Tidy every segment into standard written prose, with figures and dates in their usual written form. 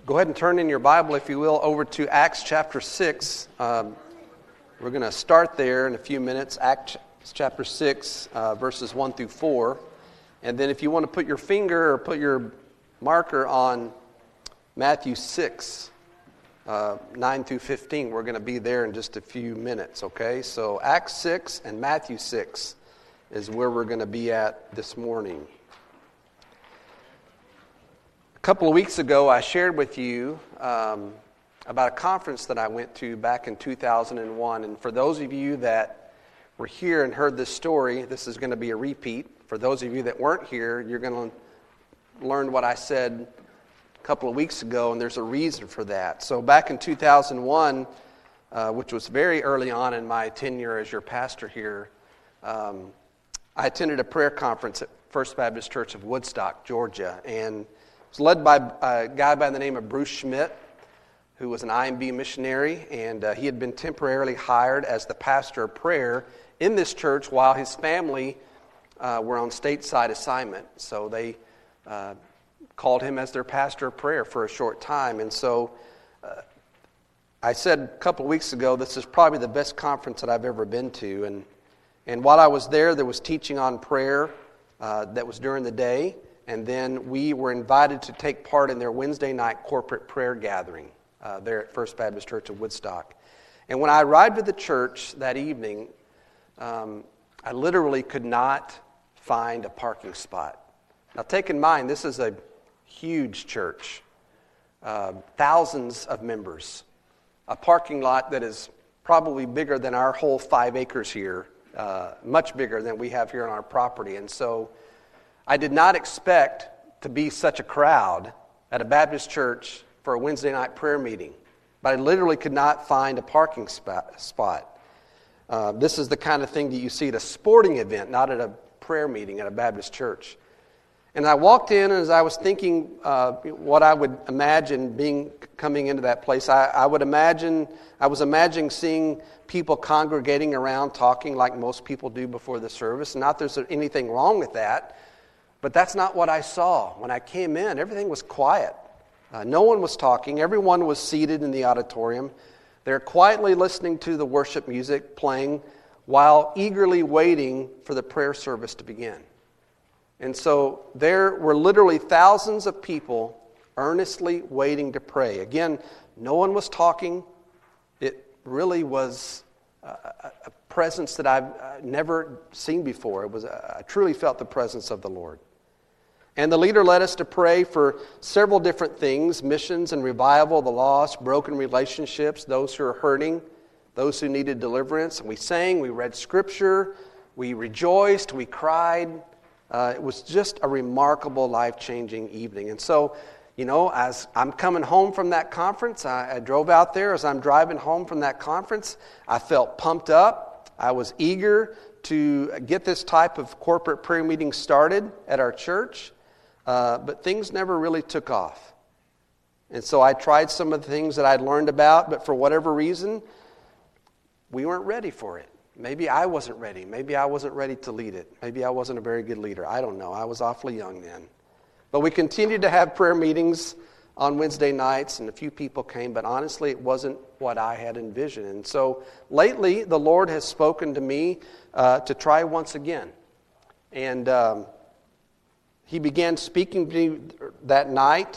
Go ahead and turn in your Bible, if you will, over to Acts chapter 6. We're going to start there in a few minutes, Acts chapter 6, verses 1 through 4. And then if you want to put your finger or put your marker on Matthew 6, 9 through 15, we're going to be there in just a few minutes, okay? So Acts 6 and Matthew 6 is where we're going to be at this morning. A couple of weeks ago, I shared with you about a conference that I went to back in 2001. And for those of you that were here and heard this story, this is going to be a repeat. For those of you that weren't here, you're going to learn what I said a couple of weeks ago, and there's a reason for that. So back in 2001, which was very early on in my tenure as your pastor here, I attended a prayer conference at First Baptist Church of Woodstock, Georgia, and it was led by a guy by the name of Bruce Schmidt, who was an IMB missionary, and he had been temporarily hired as the pastor of prayer in this church while his family were on stateside assignment. So they called him as their pastor of prayer for a short time. And so I said a couple of weeks ago, this is probably the best conference that I've ever been to. And while I was there was teaching on prayer that was during the day. And then we were invited to take part in their Wednesday night corporate prayer gathering there at First Baptist Church of Woodstock. And when I arrived at the church that evening, I literally could not find a parking spot. Now, take in mind, this is a huge church, thousands of members, a parking lot that is probably bigger than our whole 5 acres here, much bigger than we have here on our property. And so I did not expect to be such a crowd at a Baptist church for a Wednesday night prayer meeting, but I literally could not find a parking spot. This is the kind of thing that you see at a sporting event, not at a prayer meeting at a Baptist church. And I walked in, and as I was thinking what I would imagine coming into that place, I was imagining seeing people congregating around talking like most people do before the service. Not that there's anything wrong with that, but that's not what I saw. When I came in, everything was quiet. No one was talking. Everyone was seated in the auditorium. They're quietly listening to the worship music playing while eagerly waiting for the prayer service to begin. And so there were literally thousands of people earnestly waiting to pray. Again, no one was talking. It really was a presence that I've never seen before. I truly felt the presence of the Lord. And the leader led us to pray for several different things: missions and revival, the lost, broken relationships, those who are hurting, those who needed deliverance. And we sang, we read Scripture, we rejoiced, we cried. It was just a remarkable, life-changing evening. And so, as I'm coming home from that conference, I drove out there. As I'm driving home from that conference, I felt pumped up. I was eager to get this type of corporate prayer meeting started at our church. But things never really took off. And so I tried some of the things that I'd learned about, but for whatever reason, we weren't ready for it. Maybe I wasn't ready. Maybe I wasn't ready to lead it. Maybe I wasn't a very good leader. I don't know. I was awfully young then. But we continued to have prayer meetings on Wednesday nights, and a few people came, but honestly, it wasn't what I had envisioned. And so lately, the Lord has spoken to me to try once again. And He began speaking to me that night.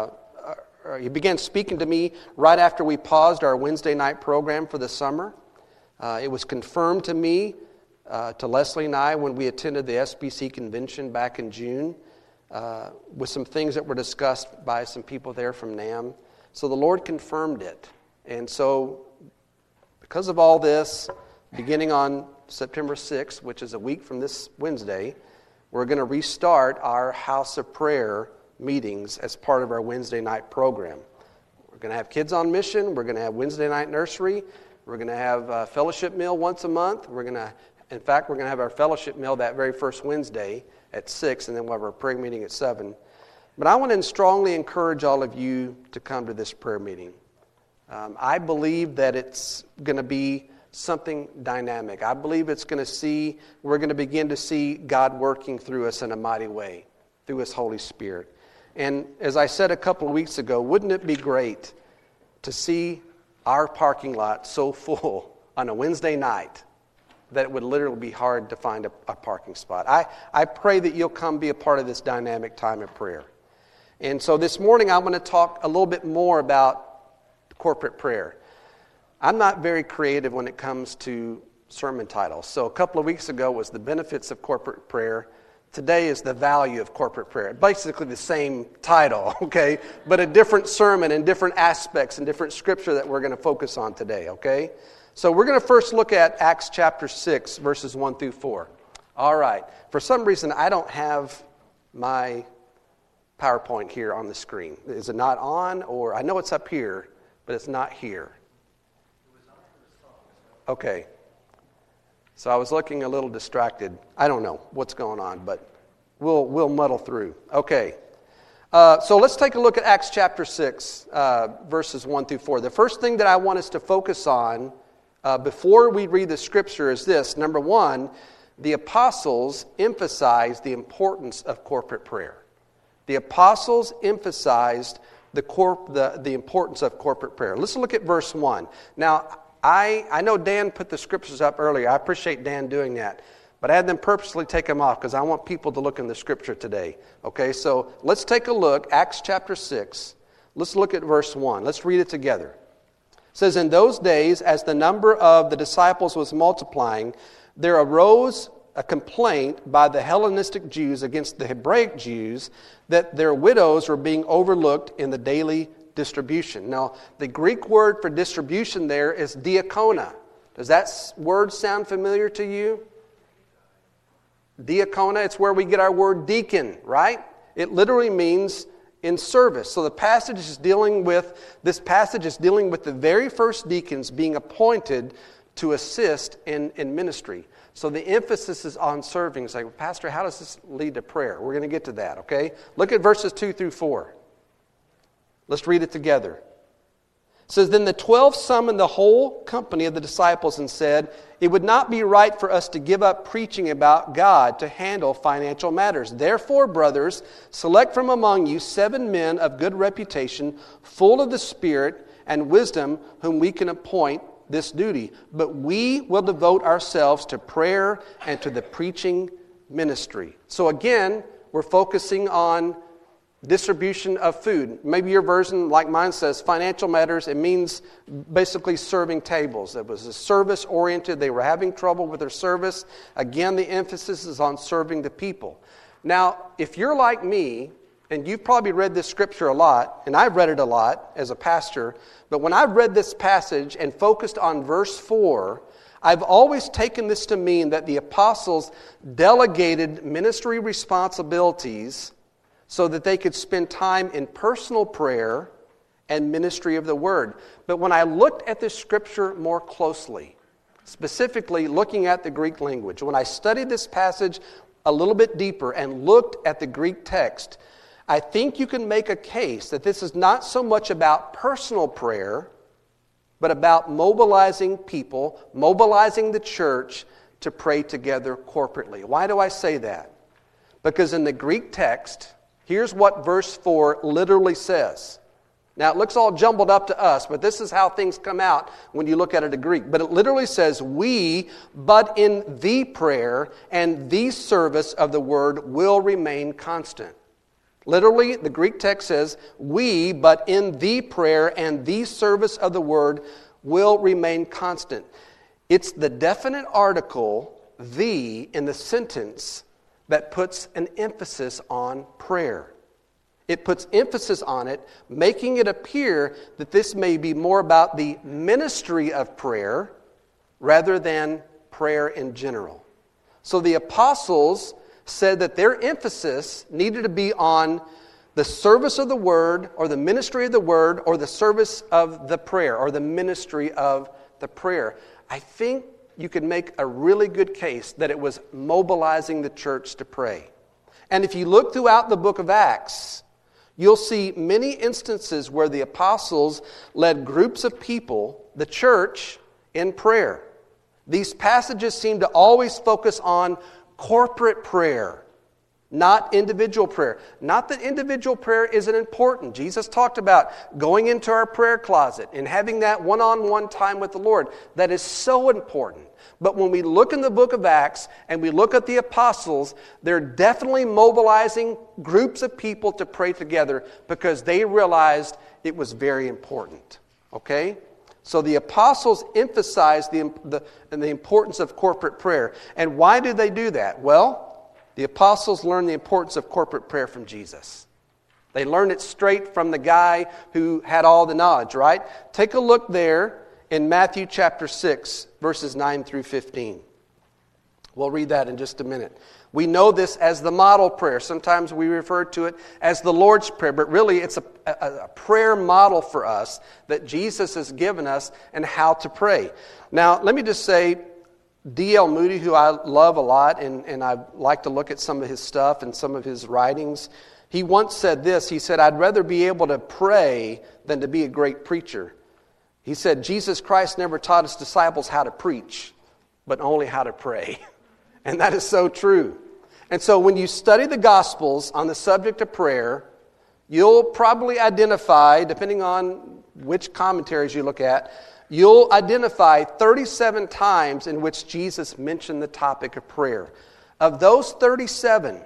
He began speaking to me right after we paused our Wednesday night program for the summer. It was confirmed to me, to Leslie and I, when we attended the SBC convention back in June, with some things that were discussed by some people there from NAM. So the Lord confirmed it. And so, because of all this, beginning on September 6th, which is a week from this Wednesday, we're going to restart our House of Prayer meetings as part of our Wednesday night program. We're going to have Kids on Mission. We're going to have Wednesday night nursery. We're going to have a fellowship meal once a month. We're going to have our fellowship meal that very first Wednesday at 6, and then we'll have our prayer meeting at 7. But I want to strongly encourage all of you to come to this prayer meeting. I believe that it's going to be something dynamic. I believe we're going to begin to see God working through us in a mighty way, through His Holy Spirit. And as I said a couple of weeks ago, wouldn't it be great to see our parking lot so full on a Wednesday night that it would literally be hard to find a parking spot? I pray that you'll come be a part of this dynamic time of prayer. And so this morning I want to talk a little bit more about corporate prayer. I'm not very creative when it comes to sermon titles. So a couple of weeks ago was the benefits of corporate prayer. Today is the value of corporate prayer. Basically the same title, okay? But a different sermon and different aspects and different scripture that we're going to focus on today, okay? So we're going to first look at Acts chapter 6, verses 1 through 4. All right. For some reason, I don't have my PowerPoint here on the screen. Is it not on? Or I know it's up here, but it's not here. Okay. So I was looking a little distracted. I don't know what's going on, but we'll muddle through. Okay. So let's take a look at Acts chapter 6, verses 1 through 4. The first thing that I want us to focus on before we read the scripture is this. Number one, the apostles emphasized the importance of corporate prayer. The apostles emphasized the importance of corporate prayer. Let's look at verse 1. Now, I know Dan put the scriptures up earlier. I appreciate Dan doing that. But I had them purposely take them off because I want people to look in the scripture today. Okay, so let's take a look. Acts chapter 6. Let's look at verse 1. Let's read it together. It says, "In those days, as the number of the disciples was multiplying, there arose a complaint by the Hellenistic Jews against the Hebraic Jews that their widows were being overlooked in the daily distribution." Now, the Greek word for distribution there is diakona. Does that word sound familiar to you? Diakona, it's where we get our word deacon, right? It literally means in service. So this passage is dealing with the very first deacons being appointed to assist in ministry. So the emphasis is on serving. It's like, Pastor, how does this lead to prayer? We're going to get to that, okay? Look at verses 2 through 4. Let's read it together. It says, "Then the 12 summoned the whole company of the disciples and said, 'It would not be right for us to give up preaching about God to handle financial matters. Therefore, brothers, select from among you 7 men of good reputation, full of the Spirit and wisdom, whom we can appoint this duty. But we will devote ourselves to prayer and to the preaching ministry.'" So again, we're focusing on distribution of food. Maybe your version, like mine, says financial matters. It means basically serving tables. It was a service-oriented. They were having trouble with their service. Again, the emphasis is on serving the people. Now, if you're like me, and you've probably read this scripture a lot, and I've read it a lot as a pastor, but when I've read this passage and focused on verse 4, I've always taken this to mean that the apostles delegated ministry responsibilities so that they could spend time in personal prayer and ministry of the word. But when I looked at this scripture more closely, specifically looking at the Greek language, when I studied this passage a little bit deeper and looked at the Greek text, I think you can make a case that this is not so much about personal prayer, but about mobilizing people, mobilizing the church to pray together corporately. Why do I say that? Because in the Greek text, here's what verse 4 literally says. Now, it looks all jumbled up to us, but this is how things come out when you look at it in Greek. But it literally says, "We, but in the prayer and the service of the word will remain constant." Literally, the Greek text says, "We, but in the prayer and the service of the word will remain constant." It's the definite article, "the," in the sentence that puts an emphasis on prayer. It puts emphasis on it, making it appear that this may be more about the ministry of prayer rather than prayer in general. So the apostles said that their emphasis needed to be on the service of the word, or the ministry of the word, or the service of the prayer, or the ministry of the prayer. I think you could make a really good case that it was mobilizing the church to pray. And if you look throughout the book of Acts, you'll see many instances where the apostles led groups of people, the church, in prayer. These passages seem to always focus on corporate prayer. not individual prayer. Not that individual prayer isn't important. Jesus talked about going into our prayer closet and having that one-on-one time with the Lord. That is so important. But when we look in the book of Acts and we look at the apostles, they're definitely mobilizing groups of people to pray together because they realized it was very important. Okay? So the apostles emphasized the importance of corporate prayer. And why do they do that? Well, the apostles learned the importance of corporate prayer from Jesus. They learned it straight from the guy who had all the knowledge, right? Take a look there in Matthew chapter 6, verses 9 through 15. We'll read that in just a minute. We know this as the model prayer. Sometimes we refer to it as the Lord's Prayer, but really it's a prayer model for us that Jesus has given us and how to pray. Now, let me just say, D.L. Moody, who I love a lot, and I like to look at some of his stuff and some of his writings, he once said this. He said, I'd rather be able to pray than to be a great preacher. He said, Jesus Christ never taught his disciples how to preach, but only how to pray. And that is so true. And so when you study the Gospels on the subject of prayer, you'll probably identify, depending on which commentaries you look at, you'll identify 37 times in which Jesus mentioned the topic of prayer. Of those 37,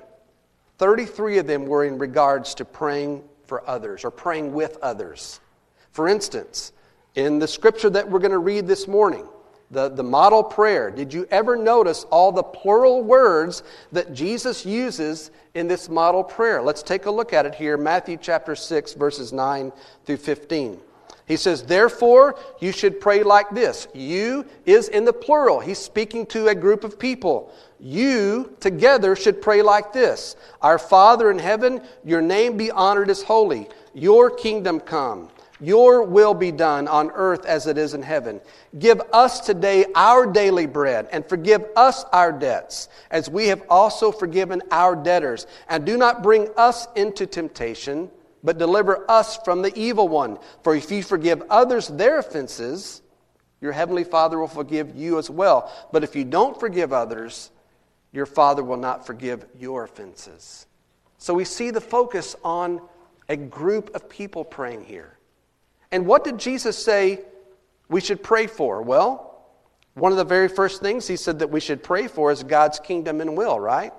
33 of them were in regards to praying for others or praying with others. For instance, in the scripture that we're going to read this morning, the model prayer, did you ever notice all the plural words that Jesus uses in this model prayer? Let's take a look at it here, Matthew chapter 6, verses 9 through 15. He says, therefore, you should pray like this. You is in the plural. He's speaking to a group of people. You together should pray like this. Our Father in heaven, your name be honored as holy. Your kingdom come. Your will be done on earth as it is in heaven. Give us today our daily bread, and forgive us our debts, as we have also forgiven our debtors. And do not bring us into temptation, but deliver us from the evil one. For if you forgive others their offenses, your heavenly Father will forgive you as well. But if you don't forgive others, your Father will not forgive your offenses. So we see the focus on a group of people praying here. And what did Jesus say we should pray for? Well, one of the very first things he said that we should pray for is God's kingdom and will, right?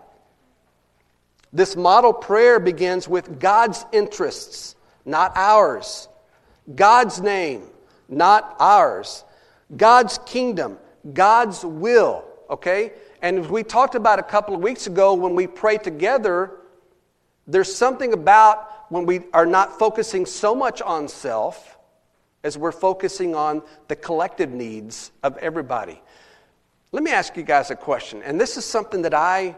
This model prayer begins with God's interests, not ours. God's name, not ours. God's kingdom, God's will, okay? And as we talked about a couple of weeks ago, when we pray together, there's something about when we are not focusing so much on self as we're focusing on the collective needs of everybody. Let me ask you guys a question, and this is something that I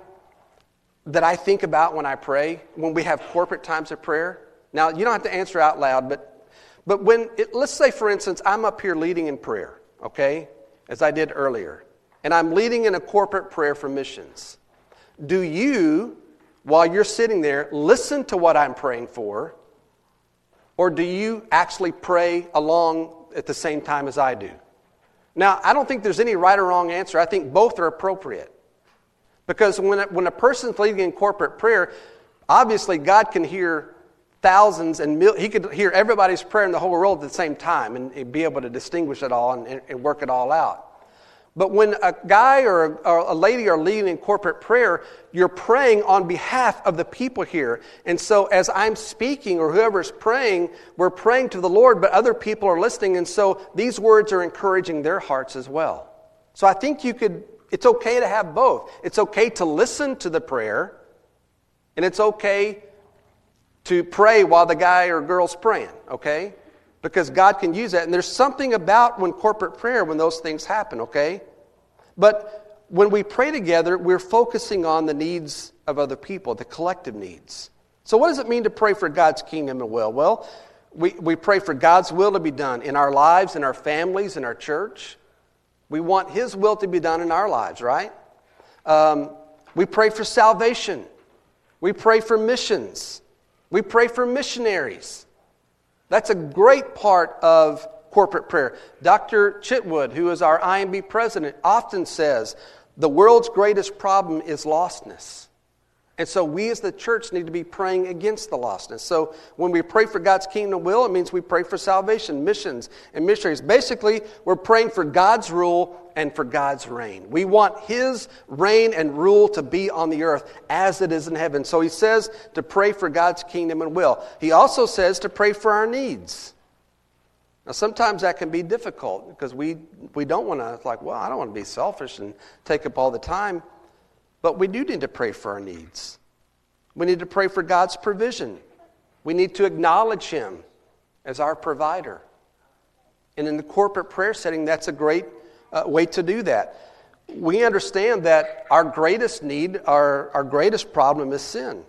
think about when I pray, when we have corporate times of prayer. Now, you don't have to answer out loud, but let's say, for instance, I'm up here leading in prayer, okay, as I did earlier, and I'm leading in a corporate prayer for missions. Do you, while you're sitting there, listen to what I'm praying for, or do you actually pray along at the same time as I do? Now, I don't think there's any right or wrong answer. I think both are appropriate. Because when a person's leading in corporate prayer, obviously God can hear thousands and he could hear everybody's prayer in the whole world at the same time and be able to distinguish it all and work it all out. But when a guy or a lady are leading in corporate prayer, you're praying on behalf of the people here. And so as I'm speaking or whoever's praying, we're praying to the Lord, but other people are listening. And so these words are encouraging their hearts as well. So I think it's okay to have both. It's okay to listen to the prayer, and it's okay to pray while the guy or girl's praying, okay? Because God can use that. And there's something about when corporate prayer, when those things happen, okay? But when we pray together, we're focusing on the needs of other people, the collective needs. So what does it mean to pray for God's kingdom and will? Well, we pray for God's will to be done in our lives, in our families, in our church. We want His will to be done in our lives, right? We pray for salvation. We pray for missions. We pray for missionaries. That's a great part of corporate prayer. Dr. Chitwood, who is our IMB president, often says the world's greatest problem is lostness. And so we as the church need to be praying against the lostness. So when we pray for God's kingdom will, it means we pray for salvation, missions, and missionaries. Basically, we're praying for God's rule and for God's reign. We want His reign and rule to be on the earth as it is in heaven. So He says to pray for God's kingdom and will. He also says to pray for our needs. Now, sometimes that can be difficult because we don't want to, I don't want to be selfish and take up all the time. But we do need to pray for our needs. We need to pray for God's provision. We need to acknowledge Him as our provider. And in the corporate prayer setting, that's a great way to do that. We understand that our greatest need, our greatest problem is sin.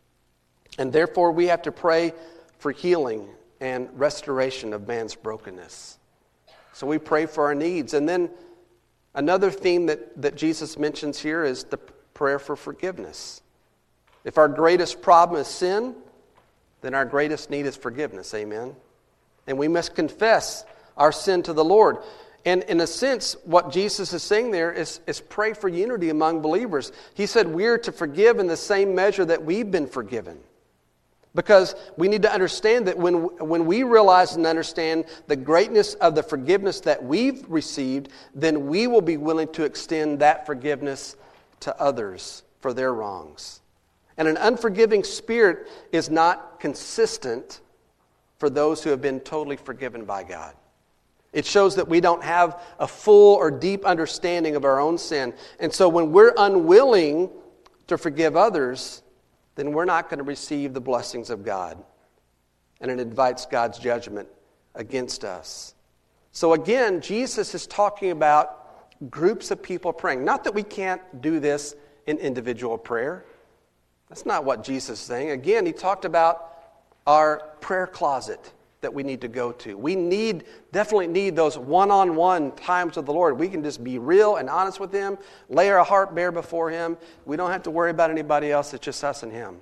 And therefore, we have to pray for healing and restoration of man's brokenness. So we pray for our needs. And then another theme that Jesus mentions here is the prayer for forgiveness. If our greatest problem is sin, then our greatest need is forgiveness. Amen? And we must confess our sin to the Lord. And in a sense, what Jesus is saying there is pray for unity among believers. He said we're to forgive in the same measure that we've been forgiven. Because we need to understand that when we realize and understand the greatness of the forgiveness that we've received, then we will be willing to extend that forgiveness to others for their wrongs. And an unforgiving spirit is not consistent for those who have been totally forgiven by God. It shows that we don't have a full or deep understanding of our own sin. And so when we're unwilling to forgive others, then we're not going to receive the blessings of God. And it invites God's judgment against us. So again, Jesus is talking about groups of people praying. Not that we can't do this in individual prayer. That's not what Jesus is saying. Again, He talked about our prayer closet that we need to go to. We definitely need those one-on-one times with the Lord. We can just be real and honest with Him, lay our heart bare before Him. We don't have to worry about anybody else. It's just us and Him.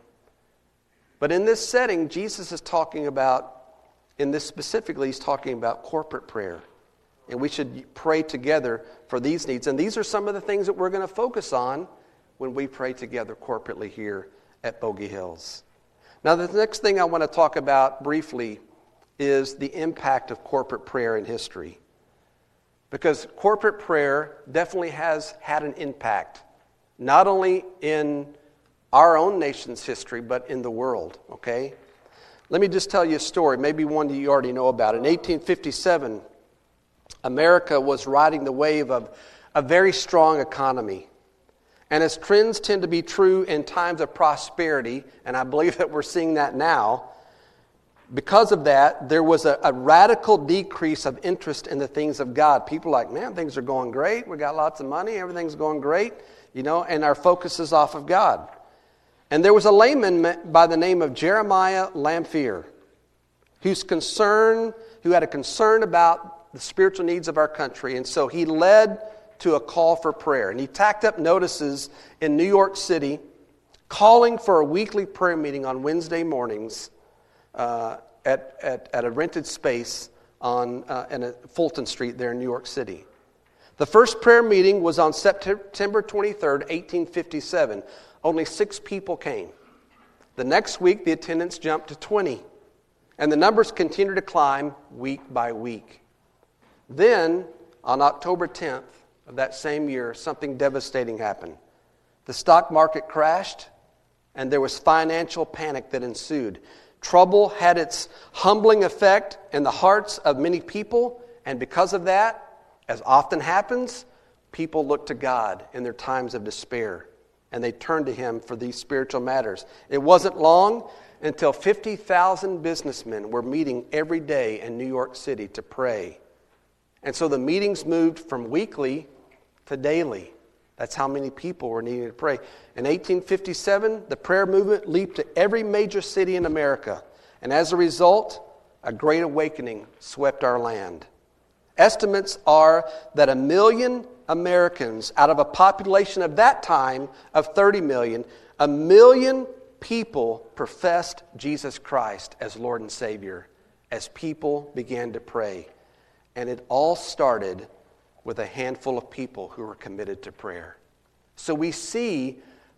But in this setting, Jesus is talking about, in this specifically, He's talking about corporate prayer. And we should pray together for these needs. And these are some of the things that we're going to focus on when we pray together corporately here at Bogey Hills. Now, the next thing I want to talk about briefly is the impact of corporate prayer in history. Because corporate prayer definitely has had an impact, not only in our own nation's history, but in the world, okay? Let me just tell you a story, maybe one that you already know about. In 1857, America was riding the wave of a very strong economy. And as trends tend to be true in times of prosperity, and I believe that we're seeing that now, because of that, there was a radical decrease of interest in the things of God. People are like, man, things are going great. We got lots of money. Everything's going great. And our focus is off of God. And there was a layman by the name of Jeremiah Lanphier who had a concern about the spiritual needs of our country. And so he led to a call for prayer. And he tacked up notices in New York City calling for a weekly prayer meeting on Wednesday mornings at a rented space on Fulton Street there in New York City. The first prayer meeting was on September 23rd, 1857. Only 6 people came. The next week, the attendance jumped to 20. And the numbers continued to climb week by week. Then, on October 10th of that same year, something devastating happened. The stock market crashed, and there was financial panic that ensued. Trouble had its humbling effect in the hearts of many people, and because of that, as often happens, people looked to God in their times of despair, and they turned to Him for these spiritual matters. It wasn't long until 50,000 businessmen were meeting every day in New York City to pray. And so the meetings moved from weekly to daily. That's how many people were needing to pray. In 1857, the prayer movement leaped to every major city in America. And as a result, a great awakening swept our land. Estimates are that 1 million Americans, out of a population of that time of 30 million, 1 million people professed Jesus Christ as Lord and Savior as people began to pray. And it all started with a handful of people who were committed to prayer. So we see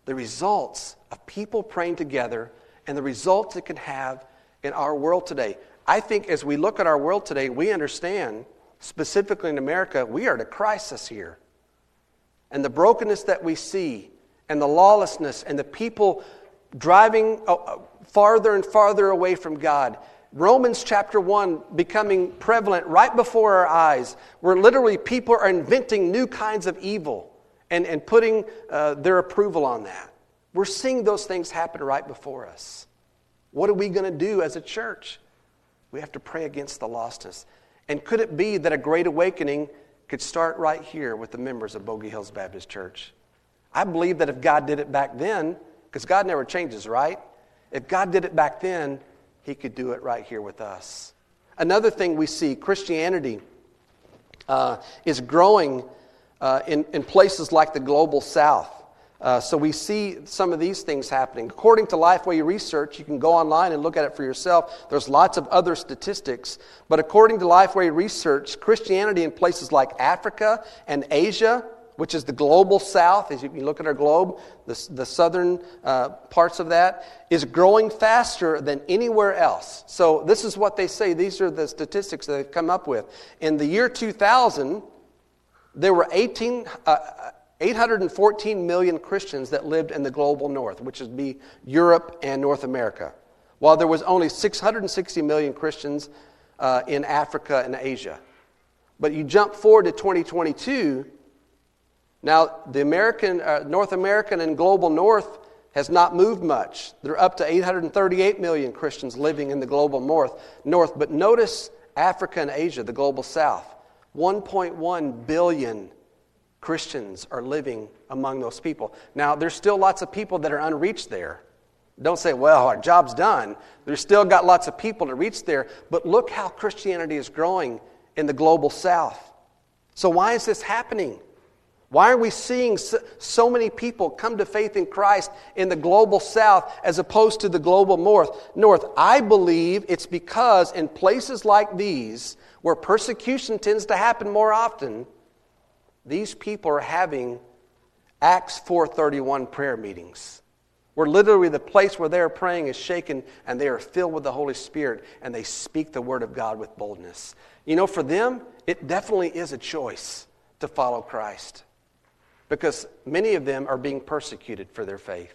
the results of people praying together and the results it can have in our world today. I think as we look at our world today, we understand, specifically in America, we are at a crisis here. And the brokenness that we see, and the lawlessness, and the people driving farther and farther away from God. Romans chapter 1 becoming prevalent right before our eyes, where literally people are inventing new kinds of evil and putting their approval on that. We're seeing those things happen right before us. What are we going to do as a church? We have to pray against the lostness. And could it be that a great awakening could start right here with the members of Bogey Hills Baptist Church? I believe that if God did it back then, because God never changes, right? If God did it back then, He could do it right here with us. Another thing we see, Christianity is growing in places like the global south. So we see some of these things happening. According to Lifeway Research, you can go online and look at it for yourself. There's lots of other statistics. But according to Lifeway Research, Christianity in places like Africa and Asia, which is the global south, as you look at our globe, the southern parts of that, is growing faster than anywhere else. So this is what they say. These are the statistics that they've come up with. In the year 2000, there were 814 million Christians that lived in the global north, which would be Europe and North America, while there was only 660 million Christians in Africa and Asia. But you jump forward to 2022, now the North American and global north has not moved much. They're up to 838 million Christians living in the global north. But notice Africa and Asia, the global south, 1.1 billion Christians are living among those people. Now, there's still lots of people that are unreached there. Don't say, well, our job's done. There's still got lots of people to reach there. But look how Christianity is growing in the global south. So why is this happening? Why are we seeing so many people come to faith in Christ in the global south as opposed to the global north? I believe it's because in places like these, where persecution tends to happen more often, these people are having Acts 4:31 prayer meetings, where literally the place where they're praying is shaken and they are filled with the Holy Spirit and they speak the Word of God with boldness. You know, for them, it definitely is a choice to follow Christ, because many of them are being persecuted for their faith.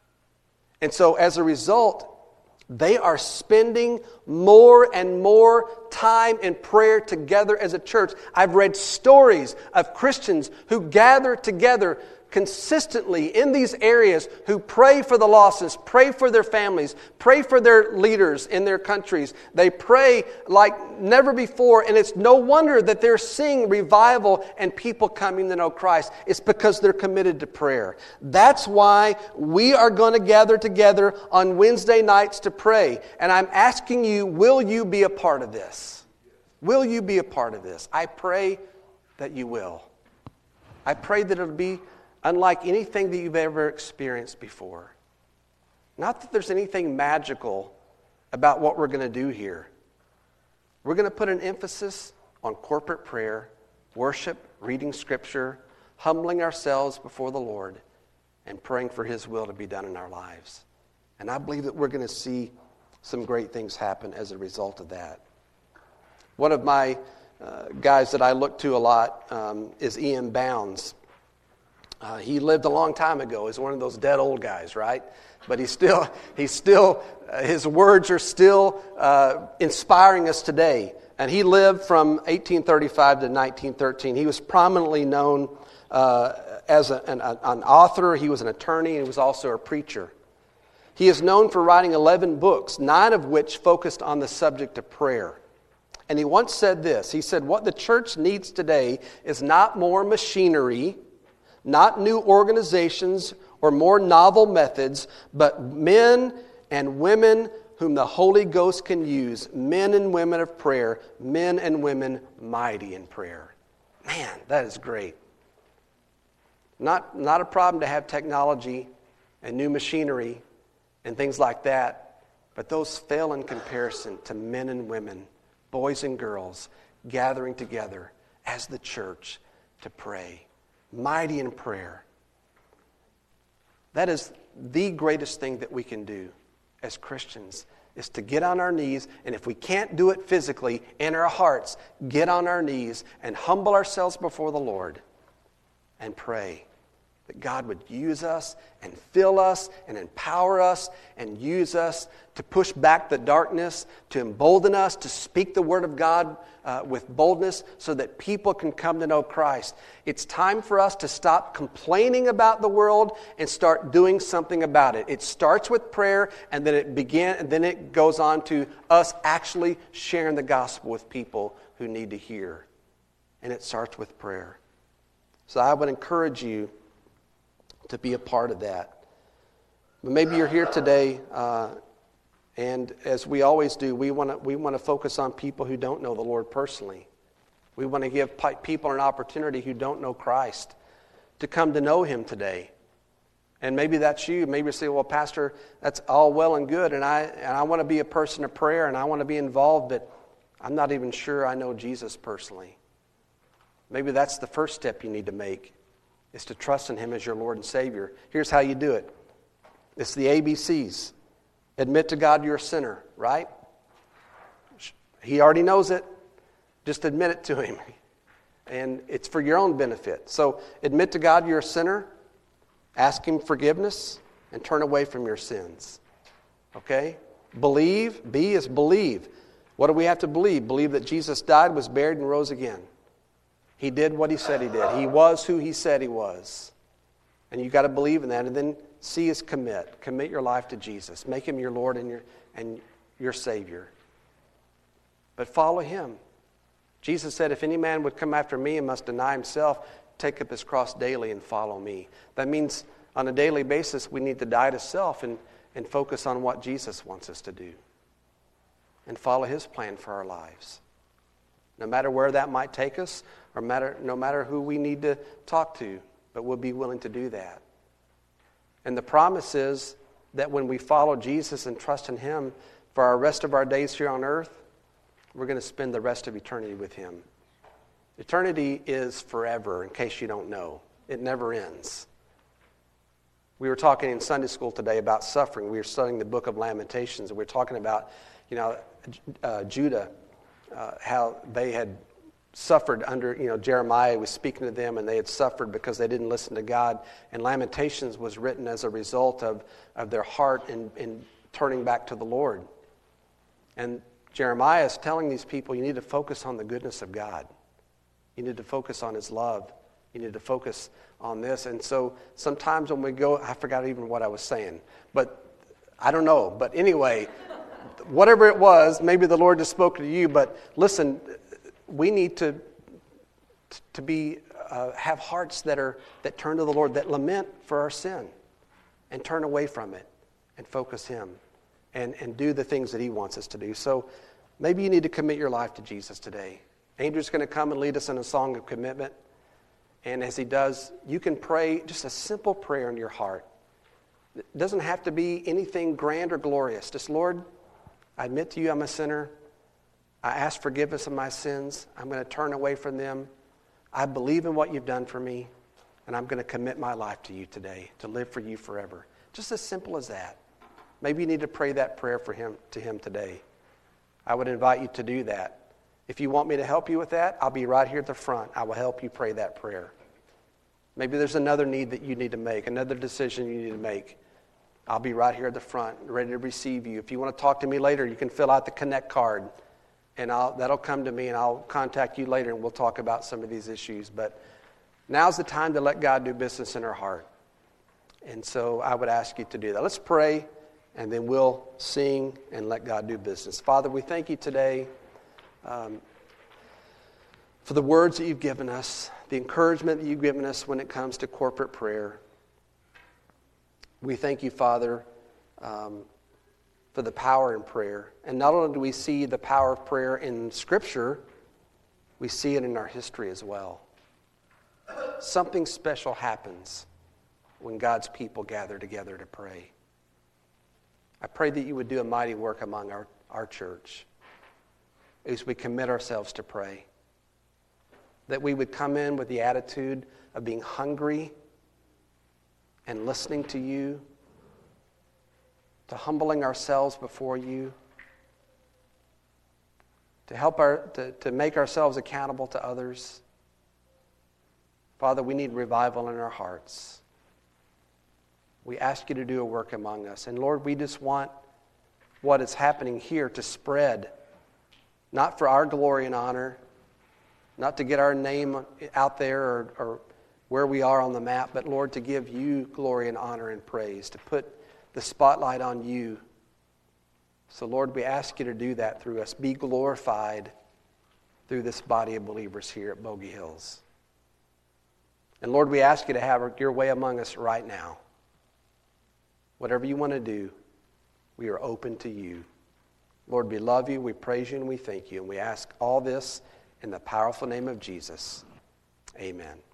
And so as a result, they are spending more and more time in prayer together as a church. I've read stories of Christians who gather together consistently in these areas, who pray for the losses, pray for their families, pray for their leaders in their countries. They pray like never before, and it's no wonder that they're seeing revival and people coming to know Christ. It's because they're committed to prayer. That's why we are going to gather together on Wednesday nights to pray. And I'm asking you, will you be a part of this? Will you be a part of this? I pray that you will. I pray that it'll be unlike anything that you've ever experienced before. Not that there's anything magical about what we're going to do here. We're going to put an emphasis on corporate prayer, worship, reading Scripture, humbling ourselves before the Lord, and praying for His will to be done in our lives. And I believe that we're going to see some great things happen as a result of that. One of my guys that I look to a lot is Ian Bounds. He lived a long time ago. He's one of those dead old guys, right? But his words are still inspiring us today. And he lived from 1835 to 1913. He was prominently known as an author. He was an attorney, and he was also a preacher. He is known for writing 11 books, 9 of which focused on the subject of prayer. And he once said this. He said, what the church needs today is not more machinery, not new organizations or more novel methods, but men and women whom the Holy Ghost can use, men and women of prayer, men and women mighty in prayer. Man, that is great. Not a problem to have technology and new machinery and things like that, but those fail in comparison to men and women, boys and girls, gathering together as the church to pray. Mighty in prayer. That is the greatest thing that we can do as Christians, is to get on our knees, and if we can't do it physically, in our hearts, get on our knees and humble ourselves before the Lord and pray that God would use us and fill us and empower us and use us to push back the darkness, to embolden us to speak the Word of God with boldness so that people can come to know Christ. It's time for us to stop complaining about the world and start doing something about it. It starts with prayer, and then it goes on to us actually sharing the gospel with people who need to hear. And it starts with prayer. So I would encourage you to be a part of that. But maybe you're here today, and as we always do, we want to focus on people who don't know the Lord personally. We want to give people an opportunity who don't know Christ to come to know Him today. And maybe that's you. Maybe you say, well, Pastor, that's all well and good, and I want to be a person of prayer, and I want to be involved, but I'm not even sure I know Jesus personally. Maybe that's the first step you need to make, is to trust in Him as your Lord and Savior. Here's how you do it. It's the ABCs. Admit to God you're a sinner, right? He already knows it. Just admit it to Him. And it's for your own benefit. So admit to God you're a sinner, ask Him forgiveness, and turn away from your sins. Okay? Believe. B is believe. What do we have to believe? Believe that Jesus died, was buried, and rose again. He did what He said He did. He was who He said He was. And you've got to believe in that. And then C is commit. Commit your life to Jesus. Make Him your Lord and your Savior. But follow Him. Jesus said, if any man would come after me and must deny himself, take up his cross daily and follow me. That means on a daily basis we need to die to self and focus on what Jesus wants us to do. And follow His plan for our lives. No matter where that might take us, or no matter who we need to talk to, but we'll be willing to do that. And the promise is that when we follow Jesus and trust in Him for our rest of our days here on earth, we're going to spend the rest of eternity with Him. Eternity is forever, in case you don't know. It never ends. We were talking in Sunday school today about suffering. We were studying the book of Lamentations, and we were talking about, Judah, how they had suffered under, Jeremiah was speaking to them, and they had suffered because they didn't listen to God. And Lamentations was written as a result of their heart in turning back to the Lord. And Jeremiah is telling these people, you need to focus on the goodness of God. You need to focus on His love. You need to focus on this. And so sometimes when we go, I forgot even what I was saying, but I don't know. But anyway, whatever it was, maybe the Lord just spoke to you, but listen, we need to have hearts that turn to the Lord, that lament for our sin and turn away from it and focus Him and do the things that He wants us to do. So maybe you need to commit your life to Jesus today. Andrew's going to come and lead us in a song of commitment. And as he does, you can pray just a simple prayer in your heart. It doesn't have to be anything grand or glorious. Just, Lord, I admit to you I'm a sinner. I ask forgiveness of my sins. I'm going to turn away from them. I believe in what you've done for me, and I'm going to commit my life to you today, to live for you forever. Just as simple as that. Maybe you need to pray that prayer to him today. I would invite you to do that. If you want me to help you with that, I'll be right here at the front. I will help you pray that prayer. Maybe there's another need that you need to make, another decision you need to make. I'll be right here at the front, ready to receive you. If you want to talk to me later, you can fill out the Connect card. And that'll come to me, and I'll contact you later, and we'll talk about some of these issues. But now's the time to let God do business in our heart. And so I would ask you to do that. Let's pray, and then we'll sing and let God do business. Father, we thank you today for the words that you've given us, the encouragement that you've given us when it comes to corporate prayer. We thank you, Father, for the power in prayer. And not only do we see the power of prayer in Scripture, we see it in our history as well. Something special happens when God's people gather together to pray. I pray that you would do a mighty work among our church as we commit ourselves to pray. That we would come in with the attitude of being hungry and listening to you, to humbling ourselves before you, to make ourselves accountable to others. Father, we need revival in our hearts. We ask you to do a work among us. And Lord, we just want what is happening here to spread, not for our glory and honor, not to get our name out there or where we are on the map, but Lord, to give you glory and honor and praise, to put the spotlight on you. So Lord, we ask you to do that through us. Be glorified through this body of believers here at Bogey Hills. And Lord, we ask you to have your way among us right now. Whatever you want to do, we are open to you. Lord, we love you, we praise you, and we thank you. And we ask all this in the powerful name of Jesus. Amen.